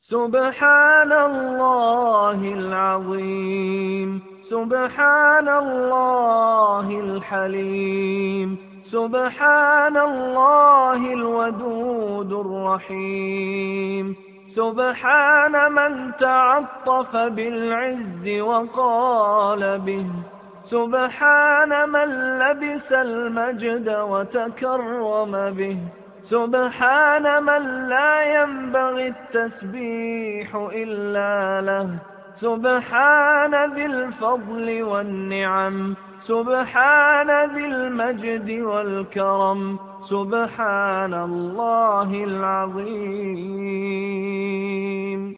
سبحان الله العظيم، سبحان الله الحليم، سبحان الله الودود الرحيم، سبحان من تعطف بالعز وقال به، سبحان من لبس المجد وتكرم به، سبحان من لا ينبغي التسبيح إلا له، سبحان ذي الفضل والنعم، سبحان ذي المجد والكرم، سبحان الله العظيم.